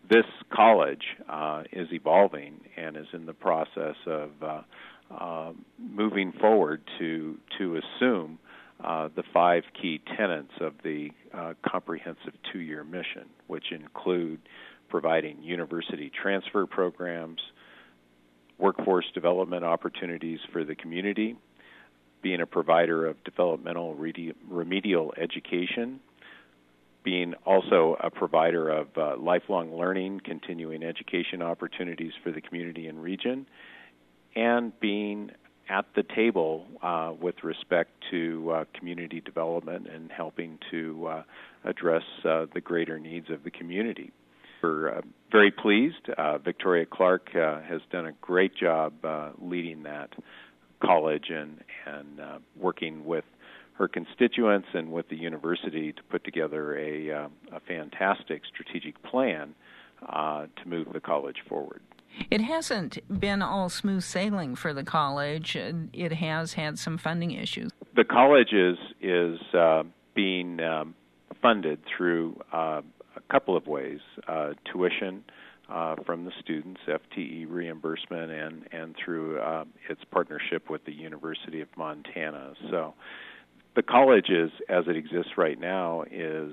this college is evolving and is in the process of moving forward to assume the 5 key tenets of the comprehensive 2-year mission, which include providing university transfer programs, workforce development opportunities for the community, being a provider of developmental remedial education, being also a provider of lifelong learning, continuing education opportunities for the community and region, and being at the table with respect to community development and helping to address the greater needs of the community. We're very pleased. Victoria Clark has done a great job leading that college and working with her constituents and with the university to put together a fantastic strategic plan to move the college forward. It hasn't been all smooth sailing for the college. It has had some funding issues. The college is being funded through a couple of ways: tuition from the students, FTE reimbursement, and through its partnership with the University of Montana. So the college as it exists right now, is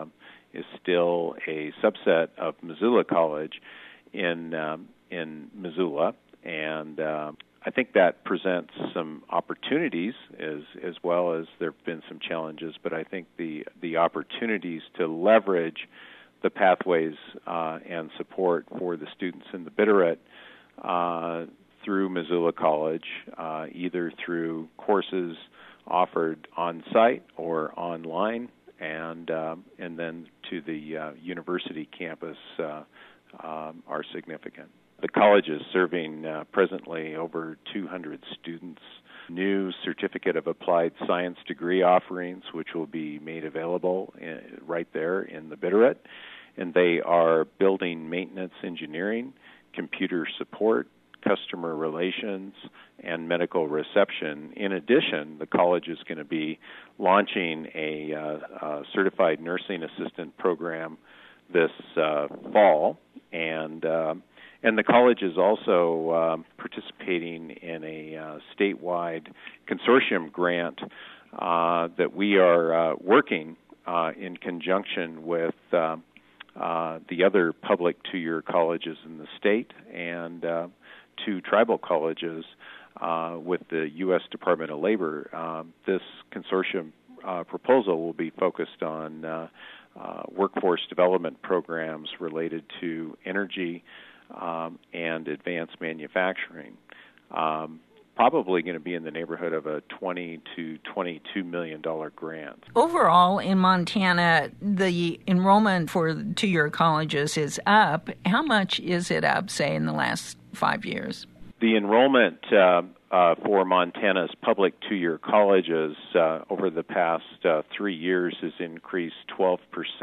still a subset of Missoula College in Missoula, and I think that presents some opportunities as well as there have been some challenges. But I think the opportunities to leverage the pathways and support for the students in the Bitterroot through Missoula College, either through courses offered on-site or online, and then to the university campus are significant. The college is serving presently over 200 students. New Certificate of Applied Science degree offerings, which will be made available right there in the Bitterroot, and they are building maintenance engineering, computer support, customer relations, and medical reception. In addition, the college is going to be launching a certified nursing assistant program this fall, and the college is also participating in a statewide consortium grant that we are working in conjunction with the other public 2-year colleges in the state and 2 tribal colleges with the U.S. Department of Labor. This consortium proposal will be focused on workforce development programs related to energy and advanced manufacturing. Probably going to be in the neighborhood of a $20 to $22 million grant. Overall, in Montana, the enrollment for 2-year colleges is up. How much is it up, say, in the last 5 years? The enrollment for Montana's public 2-year colleges over the past 3 years has increased 12%,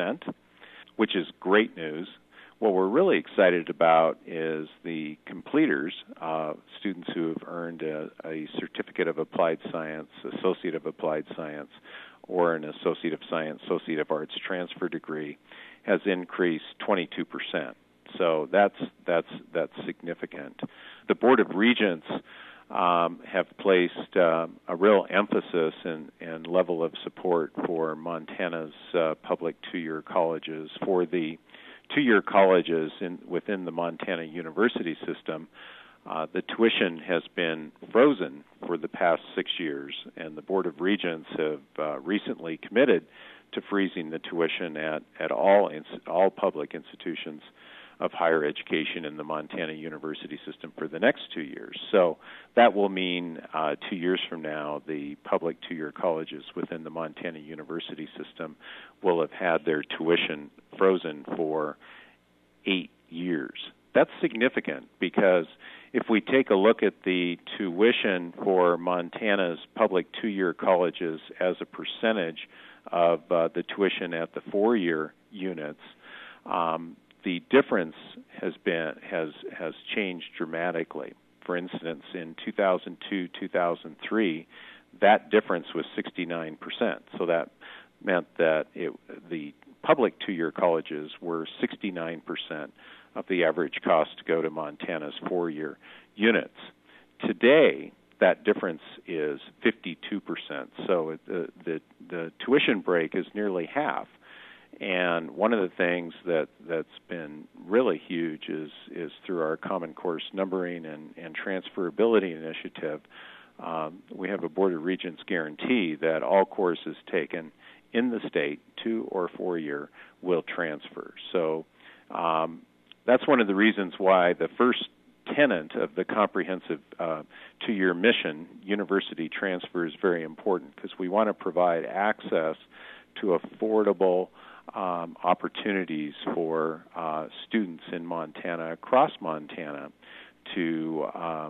which is great news. What we're really excited about is the completers, students who have earned a Certificate of Applied Science, Associate of Applied Science, or an Associate of Science, Associate of Arts transfer degree, has increased 22%. So that's significant. The Board of Regents have placed a real emphasis and level of support for Montana's public 2-year colleges. For the 2-year colleges within the Montana University system, the tuition has been frozen for the past 6 years, and the Board of Regents have recently committed to freezing the tuition at all public institutions of higher education in the Montana University system for the next 2 years. So that will mean 2 years from now, the public 2-year colleges within the Montana University system will have had their tuition frozen for 8 years. That's significant because if we take a look at the tuition for Montana's public 2-year colleges as a percentage of the tuition at the 4-year units, the difference has changed dramatically. For instance, in 2002-2003, that difference was 69%. So that meant that the public two-year colleges were 69% of the average cost to go to Montana's four-year units. Today, that difference is 52%. So the tuition break is nearly half. And one of the things that's been really huge is through our Common Course numbering and transferability initiative, we have a Board of Regents guarantee that all courses taken in the state, 2 or 4 year, will transfer. So that's one of the reasons why the first tenet of the comprehensive two-year mission, university transfer, is very important, because we want to provide access to affordable opportunities for students in Montana, across Montana, to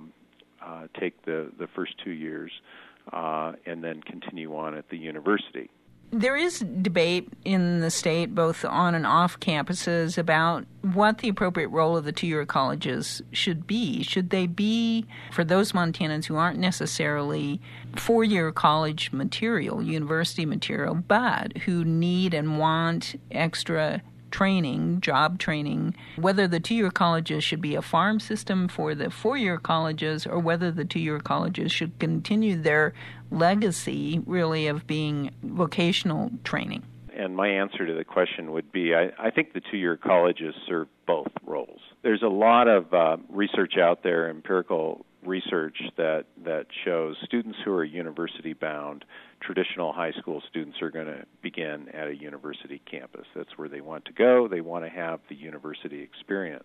take the first 2 years and then continue on at the university. There is debate in the state, both on and off campuses, about what the appropriate role of the two-year colleges should be. Should they be, for those Montanans who aren't necessarily four-year college material, university material, but who need and want extra training, job training, whether the two-year colleges should be a farm system for the four-year colleges, or whether the two-year colleges should continue their legacy, really, of being vocational training? And my answer to the question would be, I think the two-year colleges serve both roles. There's a lot of research out there, empirical research, that shows students who are university-bound, traditional high school students, are going to begin at a university campus. That's where they want to go. They want to have the university experience.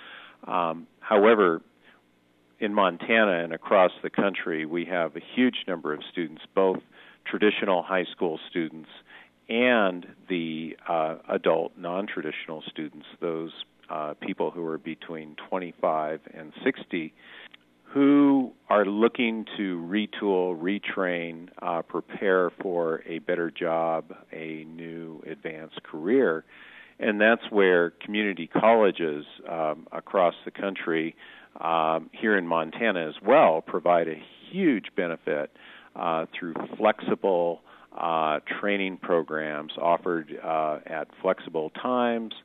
However, in Montana and across the country, we have a huge number of students, both traditional high school students and the adult non-traditional students, those people who are between 25 and 60, who are looking to retool, retrain, prepare for a better job, a new advanced career. And that's where community colleges across the country, here in Montana as well, provide a huge benefit through flexible training programs offered at flexible times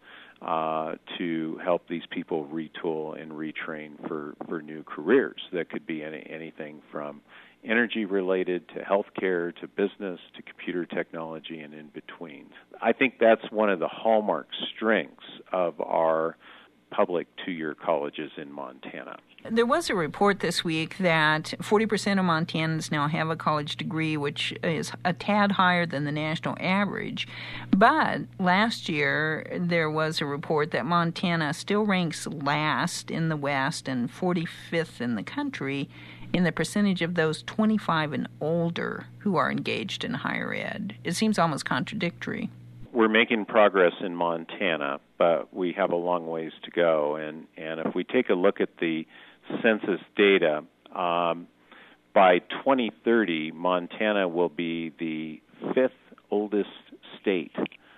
to help these people retool and retrain for new careers that could be anything from energy related to healthcare to business to computer technology and in between. I think that's one of the hallmark strengths of our public two-year colleges in Montana. There was a report this week that 40% of Montanans now have a college degree, which is a tad higher than the national average. But last year, there was a report that Montana still ranks last in the West and 45th in the country in the percentage of those 25 and older who are engaged in higher ed. It seems almost contradictory. We're making progress in Montana, but we have a long ways to go. And if we take a look at the census data, by 2030, Montana will be the fifth oldest state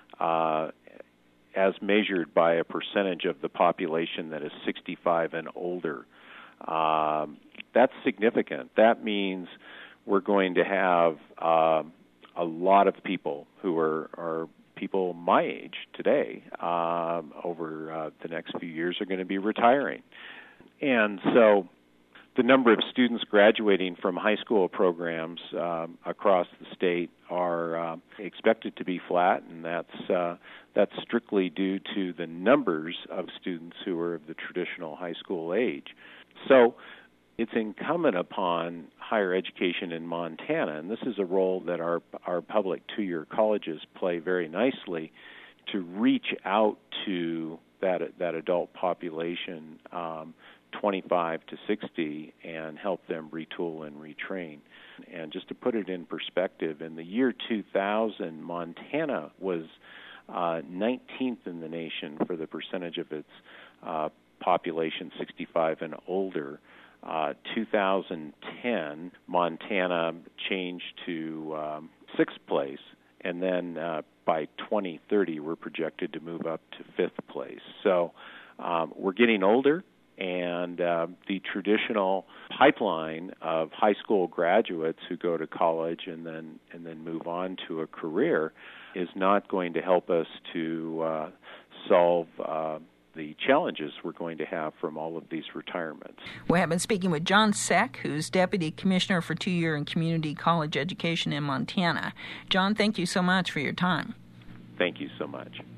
as measured by a percentage of the population that is 65 and older. That's significant. That means we're going to have a lot of people who are people my age today over the next few years are going to be retiring. And so the number of students graduating from high school programs across the state are expected to be flat, and that's strictly due to the numbers of students who are of the traditional high school age. So it's incumbent upon higher education in Montana, and this is a role that our public two-year colleges play very nicely, to reach out to that adult population, 25 to 60, and help them retool and retrain. And just to put it in perspective, in the year 2000, Montana was 19th in the nation for the percentage of its population 65 and older. 2010, Montana changed to sixth place, and then by 2030, we're projected to move up to fifth place. So we're getting older, and the traditional pipeline of high school graduates who go to college and then move on to a career is not going to help us to solve the challenges we're going to have from all of these retirements. We have been speaking with John Seck, who's Deputy Commissioner for 2-Year and Community College Education in Montana. John, thank you so much for your time. Thank you so much.